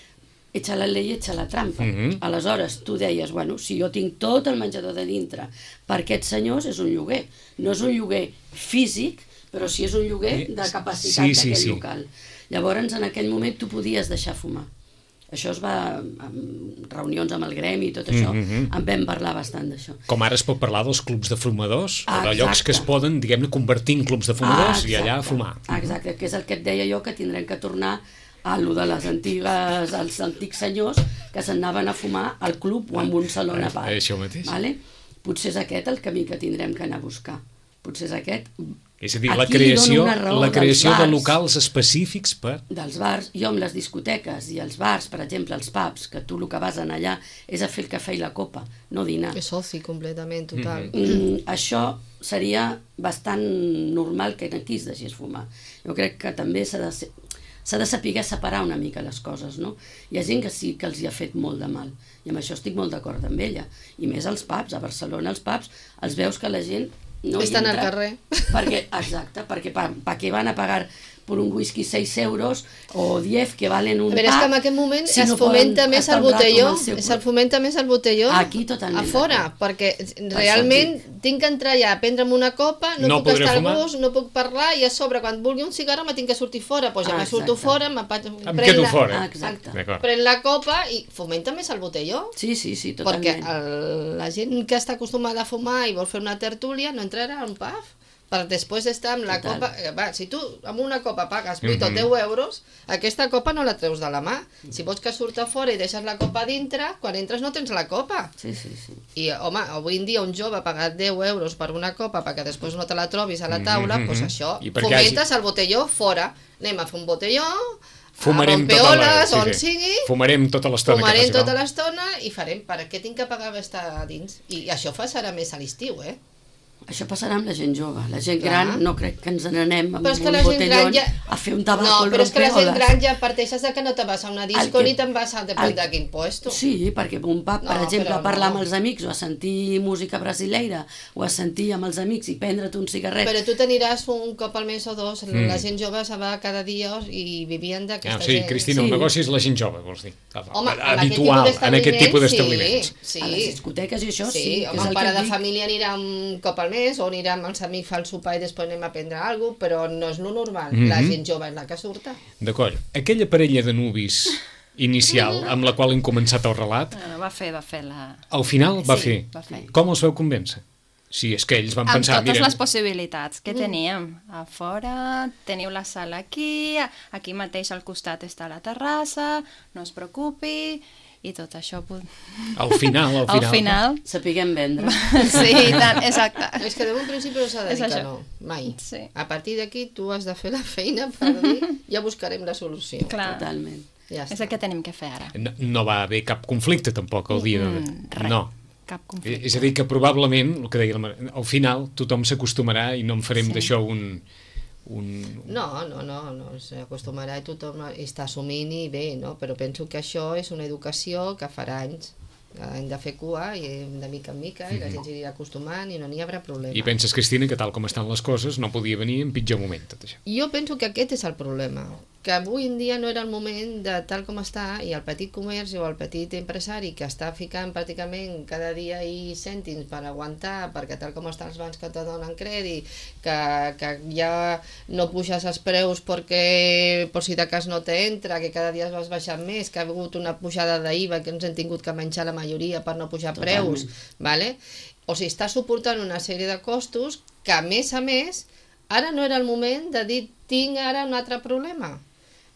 Echa la llei, echa la trampa. Uh -huh. Aleshores, tu deies, bueno, si jo tinc tot el menjador de dintre, per aquests senyors és un lloguer. No és un lloguer físic, però sí és un lloguer de capacitat sí, sí, d'aquell sí. local. Llavors, en aquell moment, tu podies deixar fumar. Això es va, en reunions amb el gremi i tot això, mm -hmm. en vam parlar bastant d'això. Com ara es pot parlar dels clubs de fumadors, ah, o de llocs que es poden, diguem-ne, convertir en clubs de fumadors ah, i allà fumar. Exacte, que és el que et deia jo, que tindrem que tornar a lo de les antigues, els antics senyors que s'anaven a fumar al club o en un saló a part. Això mateix. Vale? Potser és aquest el camí que tindrem que anar a buscar. Potser és aquest. És a dir, la creació, la creació de locals específics per... Dels bars. Jo amb les discoteques i els bars, per exemple, els pubs, que tu el que vas anar allà és a fer el cafè i la copa, no dinar. És soci completament, total. Mm-hmm. mm, això seria bastant normal que aquí es deixés fumar. Jo crec que també s'ha de ser... s'ha de saber separar una mica les coses, no? Hi ha gent que sí que els hi ha fet molt de mal, i amb això estic molt d'acord amb ella. I més als pubs, a Barcelona els pubs, els veus que la gent no estan al carrer. Perquè, exacte, perquè pa, pa què van a pagar por un whisky seis euros o diez que valen un pub. Però és que en aquest moment si es, no fomenta més el botelló, el es fomenta més el botelló aquí totalment a fora, perquè realment això, tinc que entrar allà a prendre'm una copa, no, no puc estar al gust, no puc parlar, i a sobre quan vulgui un cigarro me tinc que sortir fora, doncs ja ah, me surto fora, me em quedo la, fora. Exacte. Pren la copa i fomenta més el botelló. Sí, sí, sí, totalment. Perquè el, la gent que està acostumada a fumar i vol fer una tertúlia no entrarà a un pub. Per després d'estar amb la Total. copa... Va, si tu amb una copa pagues vuit mm-hmm. o deu euros, aquesta copa no la treus de la mà. Si vols que surt a fora i deixes la copa dintre, quan entres no tens la copa. Sí, sí, sí. I, home, avui en dia un jove ha pagat deu euros per una copa perquè després no te la trobis a la taula, doncs mm-hmm. pues això, fomentes hagi... el botelló fora. Anem a fer un botelló, fumarem a rompeoles, tota on sí, sigui. Fumarem tota l'estona. Fumarem tota l'estona i farem... Per què tinc que pagar estar dins? I això fa serà més a l'estiu, eh? Això passarà amb la gent jove. La gent Clar. gran no crec que ens n'anem amb un botellón ja... a fer un tabac. No, però és que la gent gran ja parteixes de que no te vas a una disco que... ni te'n vas a depèn de quin puesto. Sí, perquè un pub, per no, exemple, a parlar no. amb els amics o a sentir música brasileira o a sentir amb els amics i prendre't un cigarret. Però tu t'aniràs un cop al mes o dos. Mm. La gent jove se va cada dia i vivien d'aquesta ah, sí, gent. Cristina, sí. el negoci és la gent jove, vols dir? Home, habitual, en aquest tipus d'establiments. Sí, sí. A les discoteques i això, sí. sí home, el pare de família anirà un cop al mes o anirà amb els amics, fa el sopar i després anem a prendre alguna cosa, però no és lo normal. Mm-hmm. La gent jove és la que surta. D'acord. Aquella parella de nuvis inicial amb la qual hem començat el relat... No, va fer, va fer la... Al final va, sí, fer. va fer. Com els veu convèncer? Si és que ells van amb pensar... Amb totes mira... les possibilitats que teníem. A fora, teniu la sala aquí, aquí mateix al costat està la terrassa, no es preocupi... i tot això... Al final, al final... Al final... Sapiguem vendre. Sí, tant, exacte. És que d'un principi no s'ha de dir que no, mai. Sí. A partir d'aquí tu has de fer la feina per dir ja buscarem la solució. Clar. Totalment. Ja és el que tenim que fer ara. No, no va haver cap conflicte tampoc el dia de... Mm, res, no. cap conflicte. És a dir, que probablement, el que deia la Mar... al final tothom s'acostumarà i no en farem sí. d'això un... Un... No, no, no, no s'acostumarà i tothom està assumint i bé, no? Però penso que això és una educació que farà anys. Hem de fer cua i de mica en mica i la gent s'hi irà acostumant i no n'hi haurà problema. I penses, Cristina, que tal com estan les coses no podia venir en pitjor moment tot això? Jo penso que aquest és el problema, que avui en dia no era el moment de tal com està i el petit comerç o el petit empresari que està ficant pràcticament cada dia i cèntims per aguantar, perquè tal com estan els bancs que te donen crèdit, que, que ja no puges els preus perquè per si de cas no t'entra, que cada dia es vas baixant més, que ha hagut una pujada d'I V A que ens hem tingut que menjar la majoria per no pujar Totalment. preus, vale? O sigui, està suportant una sèrie de costos que a més a més ara no era el moment de dir tinc ara un altre problema.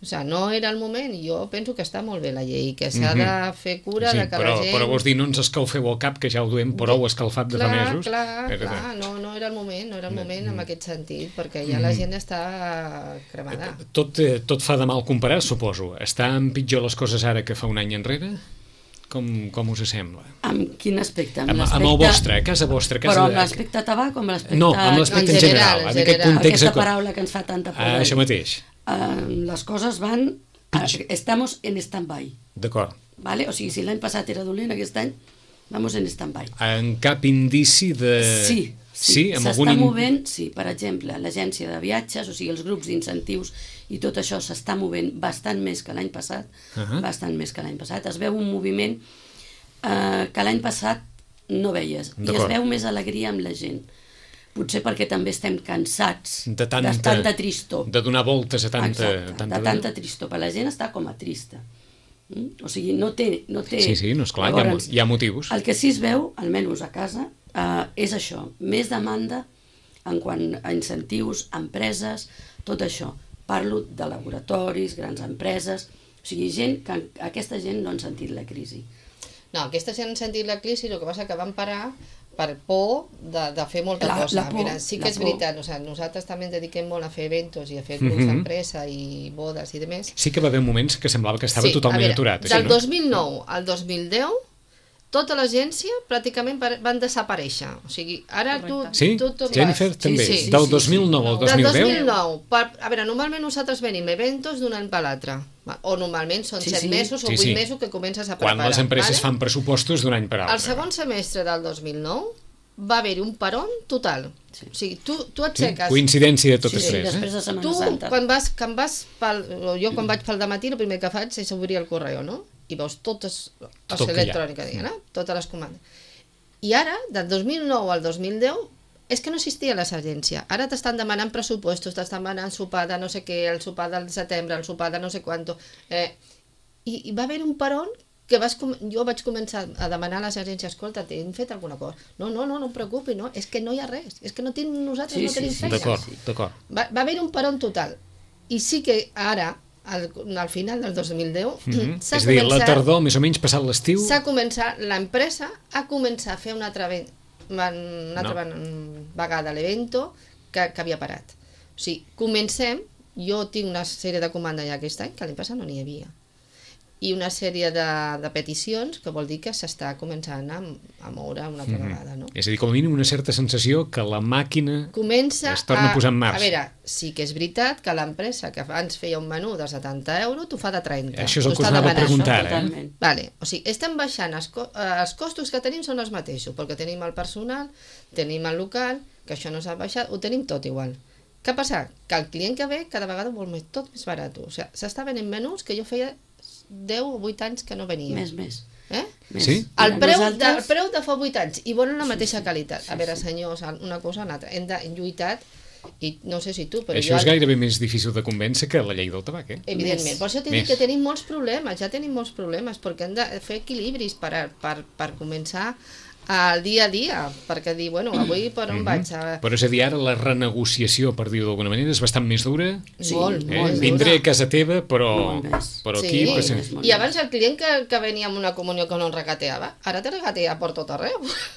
O sigui, no era el moment, i jo penso que està molt bé la llei, que s'ha Mhm. de fer cura Sí, de que però, la gent... però vols dir, no ens escalfeu el cap, que ja ho duem prou escalfat de fa clar, mesos. clar, Però- clar, no, no era el moment, no era el moment en aquest sentit, perquè ja Mm. la gent està cremada. Tot, eh, tot fa de mal comparar, suposo. Estan pitjor les coses ara que fa un any enrere? Com, com us sembla? Amb quin aspecte? Amb, amb el l'aspecte- vostre, a casa vostra. A casa Però de... amb l'aspecte tabac o amb l'aspecte... No, amb l'aspecte en En general, general, en en aquest general. context... Aquesta eco- paraula que ens fa tanta por. Ah, això mateix. Uh, les coses van... Uh, estamos en stand-by, D'acord. ¿vale? O sigui, si l'any passat era dolent, aquest any vamos en stand-by. En cap indici de... Sí, sí, sí amb s'està algun... in- movent, sí, per exemple, l'agència de viatges, o sigui, els grups d'incentius i tot això s'està movent bastant més que l'any passat, Ahà. bastant més que l'any passat. Es veu un moviment eh, que l'any passat no veies, i es D'acord. veu més alegria amb la gent. Potser perquè també estem cansats De tanta, de tanta tristor. De donar voltes a tanta... Exacte, tanta... de tanta tristor, perquè la gent està com a trista. Mm? O sigui, no té... No té... Sí, sí, no, esclar, hi ha, mo- hi ha motius. El que sí es veu, almenys a casa, eh, és això, més demanda en quant a incentius, empreses, tot això. Parlo de laboratoris, grans empreses, o sigui, gent que aquesta gent no han sentit la crisi. No, aquesta gent han sentit la crisi, el que passa que van parar per por de, de fer molta La- cosa. la por, Mira, sí que la és por. veritat, o sigui, nosaltres també ens dediquem molt a fer eventos i a fer grups Mhm. d'empresa i bodes i demés. Sí que va haver moments que semblava que estava Sí, totalment a veure, aturat. Del Això, no? dos mil nou al dos mil deu, tota l'agència pràcticament pa- van desaparèixer. O sigui, ara tu, Sí? tu, tu Jennifer, vas... també. sí, sí, Del sí, dos mil nou al dos Del mil dos deu? mil nou. Per, a veure, normalment nosaltres venim eventos d'un any per l'altre. va, O normalment són Sí, set sí. mesos o Sí, vuit sí. mesos que comences a Quan preparar. les empreses vale? fan pressupostos d'un any per altre. El segon semestre del dos mil nou va haver-hi un peron total. Sí. O sigui, tu, tu et Sí? seques... Coincidència de totes Sí, sí, tres, després eh? de Setmana Tu, Santa. quan vas, quan vas pel, o jo quan vaig pel dematí, el primer que faig és obrir el correu, no? I veus totes Tot les el que hi ha. electròniques, no? Totes les comandes. I ara, del dos mil nou al dos mil deu, és que no existia les agències. Ara t'estan demanant pressupostos, t'estan demanant sopar de no sé què, el sopar del setembre, el sopar de no sé quanto. Eh, i, I va haver un peron que vas com... jo vaig començar a demanar a les agències, escolta, t'hem fet alguna cosa? No, no, no, no em preocupi, no, és que no hi ha res, és que no tinc, nosaltres Sí, no sí, tenim sí, feina. D'acord, d'acord. Va, va haver un peron total. I sí que ara, al, al final del dos mil deu, Mhm. s'ha És a dir, la començat, tardor, més o menys passat l'estiu... s'ha començat, l'empresa ha començat a fer una altra, ve- una altra No. vegada l'evento que, que havia parat. O sigui, comencem, jo tinc una sèrie de comandes ja aquest any, que l'any passat no n'hi havia. I una sèrie de, de peticions, que vol dir que s'està començant a, a moure una altra Mhm. vegada, no? És a dir, com a mínim una certa sensació que la màquina... Comença Es torna a posar en marxa. A veure, sí que és veritat que l'empresa que abans feia un menú de setanta euros t'ho fa de trenta. Això és el T'ho que us està anava a demanant. preguntar, eh? Totalment. Vale, o sigui, estem baixant, els, co eh, els costos que tenim són els mateixos, perquè tenim el personal, tenim el local, que això no s'ha baixat, ho tenim tot igual. Què passa? Que el client que ve cada vegada vol més, tot més barat. O sigui, s'està venent menús que jo feia deu o vuit anys que no venia. Més, més. Eh? més. Sí? El Mira, preu, nosaltres- de, el preu de fa vuit anys i volen la mateixa sí. qualitat. Sí, A veure, sí. senyors, una cosa o una altra. Hem, de, hem lluitat i no sé si tu, però Això jo... és gairebé més difícil de convèncer que la llei del tabac, eh? Evidentment, Més. per això t'he Més. dit que tenim molts problemes, ja tenim molts problemes, perquè hem de fer equilibris per, a- per, per començar al dia a dia, perquè dir, bueno, avui per on Mhm. vaig? A... Però és a dir, ara la renegociació, per dir-ho d'alguna manera, és bastant més dura. Sí, molt, Eh? molt Vindré dura. a casa teva, però, Molt més. però Sí, aquí... pues, més, molt i abans el client que, que venia amb una comunió que no en regateava, ara te regatea per tot arreu.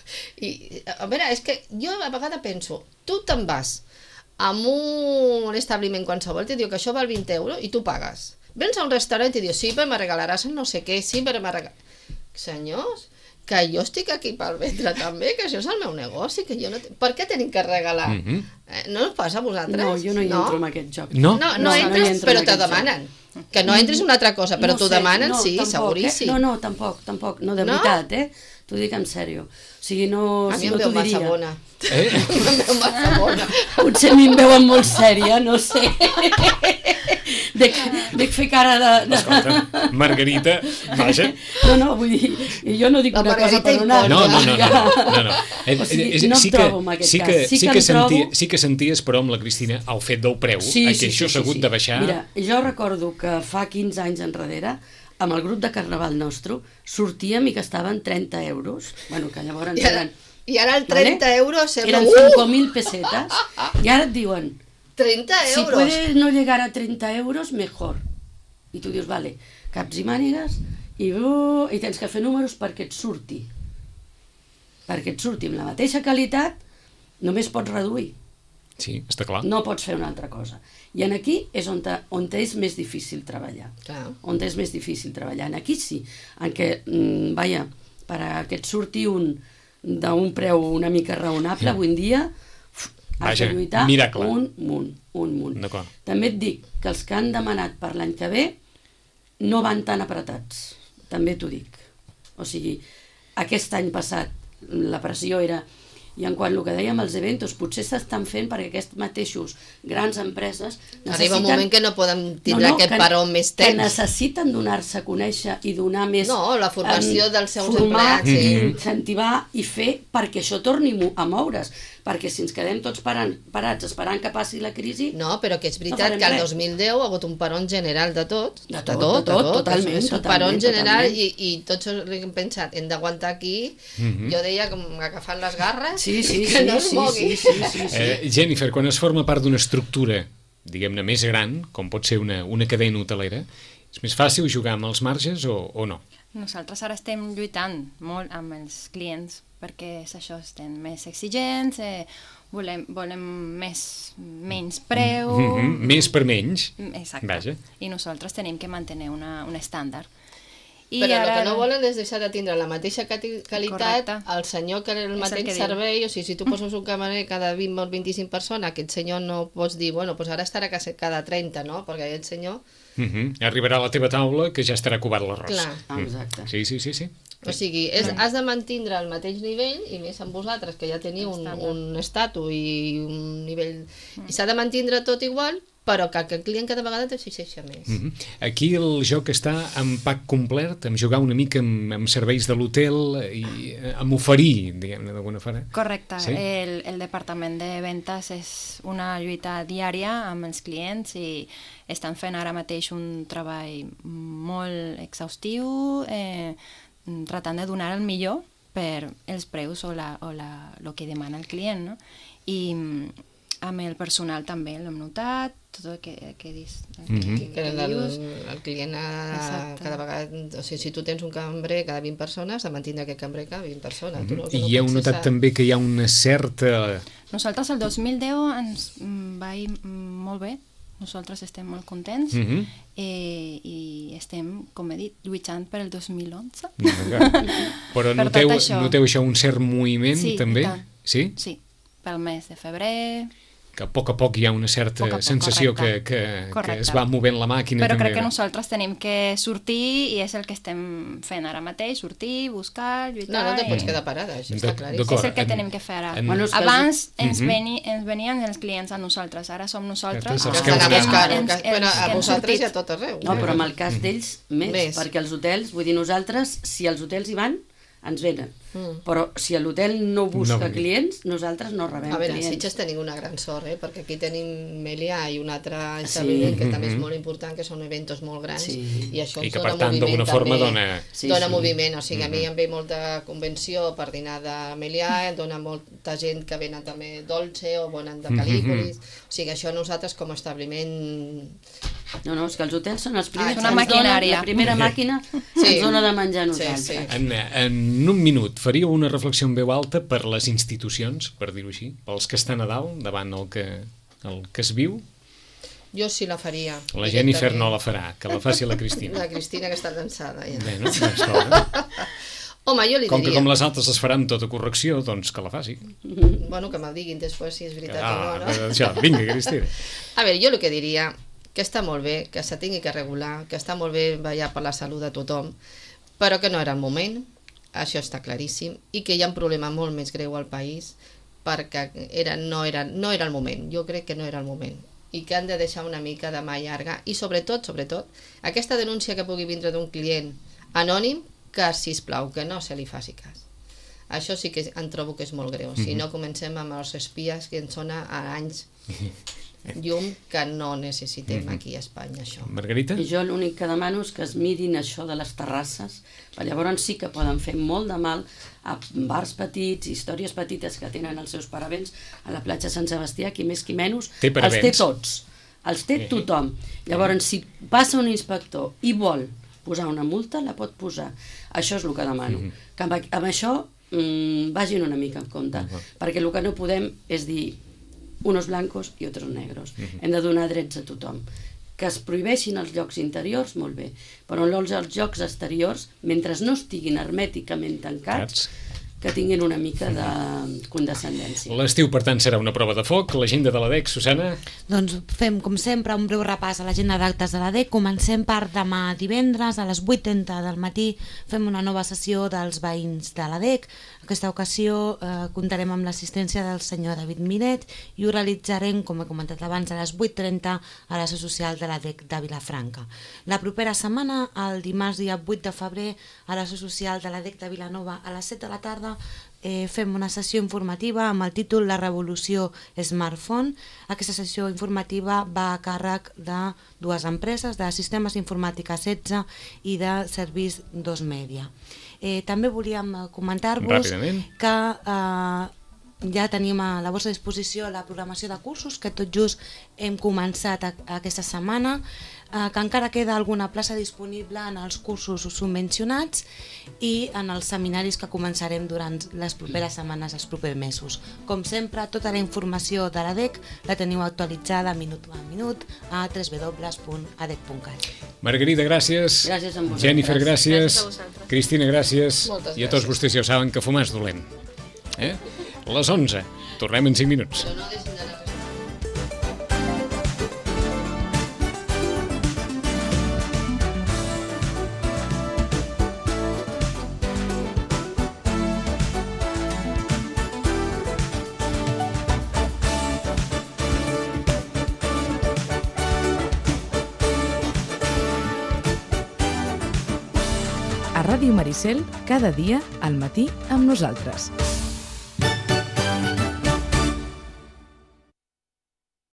I, a veure, és que jo a vegades penso, tu te'n vas a un establiment qualsevol, te diu que això val vint euros i tu pagues. Vens a un restaurant i te diu, sí, però me regalaràs el no sé què, sí, però me regalaràs... Senyors, que jo estic aquí per vendre també, que això és el meu negoci, que jo no... Te... Per què tenim que regalar? Mhm. eh, no us passa a vosaltres? No, jo no hi entro en aquest joc. No? No, no, No, no hi entres, entro però en te aquest demanen. Que no entris una altra cosa, però No t'ho sé, demanen, no, sí, tampoc, seguríssim. Eh? No, no, tampoc, tampoc. No, de No? veritat, eh? T'ho dic en sèrio. O sigui, no, A si mi no em t'ho veu massa diria. bona. Eh? A mi em veu massa bona. Potser a mi em veuen molt sèria, no sé. Dec, dec fer cara de... de... Escolta, Margarita, vaja... No, no, vull dir, jo no dic La una cosa Margarita per una No, altra. no, no, no, no, no. Eh, O sigui, eh, no em sí que, trobo en aquest sí cas. que, Sí sí que que, em trobo- sentia, sí que senties, però, amb la Cristina, el fet del preu, Sí, eh, sí, que això sí, s'ha sí, hagut sí. de baixar... Mira, jo recordo que fa quinze anys enrere, amb el grup de carnaval nostre, sortíem i gastaven trenta euros. Bueno, que llavors I ara, eren... i ara el trenta ¿vale? euros sembla... Eren Uh, cinco mil pesetas. I ara et diuen, trenta si euros. puedes no llegar a treinta euros, mejor. I tu dius, vale, caps i mànigues, i, uh, i tens que fer números perquè et surti. Perquè et surti amb la mateixa qualitat, només pots reduir. Sí, està clar. No pots fer una altra cosa. I en aquí és on, te, on te és més difícil treballar. Clar. On és més difícil treballar. En aquí sí, en què, mm, vaja, per a que et surti un d'un preu una mica raonable, avui en dia has Vaja, de lluitar miracle. un munt, un munt. D'acord. També et dic que els que han demanat per l'any que ve no van tan apretats, també t'ho dic. O sigui, aquest any passat la pressió era... I en quant al que dèiem, els eventos potser s'estan fent perquè aquests mateixos grans empreses necessiten... Arriba un moment que no podem tindre no, no, aquest que, paró més temps. Que necessiten donar-se a conèixer i donar més... No, la formació um, dels seus formar, empleats. Sí. I incentivar i fer perquè això torni a moure's. Perquè si ens quedem tots parant, parats esperant que passi la crisi... No, però que és veritat no que el dos mil deu ha hagut un paró general de tot. De tot, de tot, de tot, totalment. És un paró general i, i tots hem pensat, hem d'aguantar aquí. Mm-hmm. Jo deia com agafant les garres, sí, sí, que sí, no es sí, mogui. Sí, sí, sí, sí. Eh, Jennifer, quan es forma part d'una estructura, diguem-ne, més gran, com pot ser una, una cadena hotelera, és més fàcil jugar amb els marges o, o no? Nosaltres ara estem lluitant molt amb els clients perquè és això, estem més exigents, eh, volem, volem més, menys preu... Mm-hmm. Més per menys. Exacte. Vaja. I nosaltres tenim que mantenir una, un estàndard. I però ara... el que no volen és deixar de tindre la mateixa qualitat Correcte. al senyor que el És mateix el servei, o sigui, si tu poses un camarer cada vint o vint-i-cinc persones, aquest senyor no pots dir, bueno, pues ara estarà cada trenta, no? Perquè aquest senyor... Mm-hmm. Arribarà a la teva taula que ja estarà cobert l'arròs. Clar. Ah, exacte. Sí, sí, sí, sí. O sigui, és, has de mantindre el mateix nivell, i més amb vosaltres, que ja teniu un, un estatus i un nivell... I s'ha de mantindre tot igual, però que el client cada vegada t'exigeixi més. Mm-hmm. Aquí el joc està amb pack complet, amb jugar una mica amb, amb serveis de l'hotel i amb oferir, diguem-ne, d'alguna manera. Correcte. Sí? El, el departament de ventes és una lluita diària amb els clients i estan fent ara mateix un treball molt exhaustiu, eh, tratant de donar el millor per els preus o, la, o la, el que demana el client, no? I amb el personal també l'hem notat, tot el que, que, dis, el que, mm-hmm. que, que el, el client ha, cada vegada, o sigui, si tu tens un cambrer cada vint persones, ha de mantindre aquest cambrer cada vint persones. Mm-hmm. Tu no, tu no I heu notat a... també que hi ha una certa... Nosaltres el dos mil deu ens va ir molt bé, nosaltres estem molt contents, mm-hmm. eh, i estem, com he dit, lluitant per el dos mil onze. Però per noteu, això. noteu això un cert moviment Sí, també? i tant. Sí? Sí, pel mes de febrer... Que a poc a poc hi ha una certa Poc a poc, sensació que, correcte. que, que Correcte. es va movent la màquina. Però també. crec que nosaltres tenim que sortir i és el que estem fent ara mateix, sortir, buscar, lluitar... No, no te pots i... quedar parada, això De- està claríssim. d'acord. És el que En- tenim que fer ara. en- Bueno, és que Abans els- ens, Mhm. veni, ens venien els clients a nosaltres, ara som nosaltres Els Que que has us d'anar a anem. buscar, ens- que, bueno, ens- a que hem vosaltres i sortit. a tot arreu. No, però en el cas d'ells, més, Més. perquè els hotels, vull dir, nosaltres, si els hotels hi van, ens venen. Mm. Però si l'hotel no busca No. clients, nosaltres no rebem A veure, a clients. Sitges tenim una gran sort, eh? Perquè aquí tenim Melià i un altre Sí. establiment que també és Mhm. molt important, que són eventos molt grans, Sí. i això I ens que, dona per tant, moviment d'alguna forma també. dona... Sí, dona sí. moviment, o sigui, a mi em ve molta convenció per dinar de Melià, em dona molta gent que venen també Dolce o venen de Calípolis, o sigui, això nosaltres com a establiment... No, no, és que els hotels són els primers. Ah, una ens donen- maquinària. La primera màquina Sí. ens dona de menjar a Sí, nosaltres. sí. En, en un minut, faríeu una reflexió en veu alta per les institucions, per dir-ho així, pels que estan a dalt, davant el que, el que es viu? Jo sí la faria. La Jennifer directament. no la farà, que la faci la Cristina. La Cristina, que està llançada. Ja. Bé, no? Escolta. Home, jo li Com que diria... com les altres es farà amb tota correcció, doncs que la faci. Bueno, que me'l diguin després si és veritat Ah, o no, no? això, vinga, Cristina. A veure, jo el que diria que està molt bé, que se tingui que regular, que està molt bé vetllar per la salut de tothom, però que no era el moment, això està claríssim, i que hi ha un problema molt més greu al país perquè era, no, era, no era el moment, jo crec que no era el moment, i que han de deixar una mica de mà llarga, i sobretot, sobretot, aquesta denúncia que pugui vindre d'un client anònim, que, sisplau, que no se li faci cas. Això sí que em trobo que és molt greu, si no comencem amb els espies que ens sona a anys llum que no necessitem aquí a Espanya, això. Margarita? I jo l'únic que demano és que es mirin això de les terrasses, perquè llavors sí que poden fer molt de mal a bars petits, històries petites que tenen els seus paravents a la platja Sant Sebastià, qui més qui menys, Té els té paravents. tots. Els té tothom. Llavors, si passa un inspector i vol posar una multa, la pot posar. Això és el que demano. Que amb, amb això mmm, vagin una mica en compte. Perquè el que no podem és dir unos blancos i otros negros. Hem de donar drets a tothom. Que es prohibeixin els llocs interiors, molt bé, però els llocs exteriors, mentre no estiguin hermèticament tancats, que tinguin una mica de condescendència. L'estiu, per tant, serà una prova de foc. L'agenda de l'A D E C, Susana? Doncs fem, com sempre, un breu repàs a l'agenda d'actes de l'A D E C. Comencem per demà divendres, a les vuit trenta del matí, fem una nova sessió dels veïns de l'A D E C. Aquesta ocasió eh, comptarem amb l'assistència del senyor David Miret i ho realitzarem, com he comentat abans, a les vuit trenta a la seu social de l'A D E C de Vilafranca. La propera setmana, el dimarts dia vuit de febrer, a la seu social de l'A D E C de Vilanova, a les set de la tarda, Eh, fem una sessió informativa amb el títol La revolució smartphone. Aquesta sessió informativa va a càrrec de dues empreses, de Sistemes Informàtica setze i de Servis dos Media. Eh, també volíem comentar-vos que eh, ja tenim a la vostra disposició la programació de cursos que tot just hem començat a, a aquesta setmana, eh, que encara queda alguna plaça disponible en els cursos subvencionats i en els seminaris que començarem durant les properes setmanes, els propers mesos. Com sempre, tota la informació de l'A D E C la teniu actualitzada minut a minut a w w w punt a d e c punt cat. Margarida, gràcies. Gràcies a vosaltres. Jennifer, gràcies. Gràcies Cristina, gràcies. Moltes I a tots gràcies. vostès ja ho saben que fumar és dolent. Eh? Les onze. Tornem en cinc minuts. Però no deixin d'anar. A Ràdio Maricel, cada dia al matí amb nosaltres.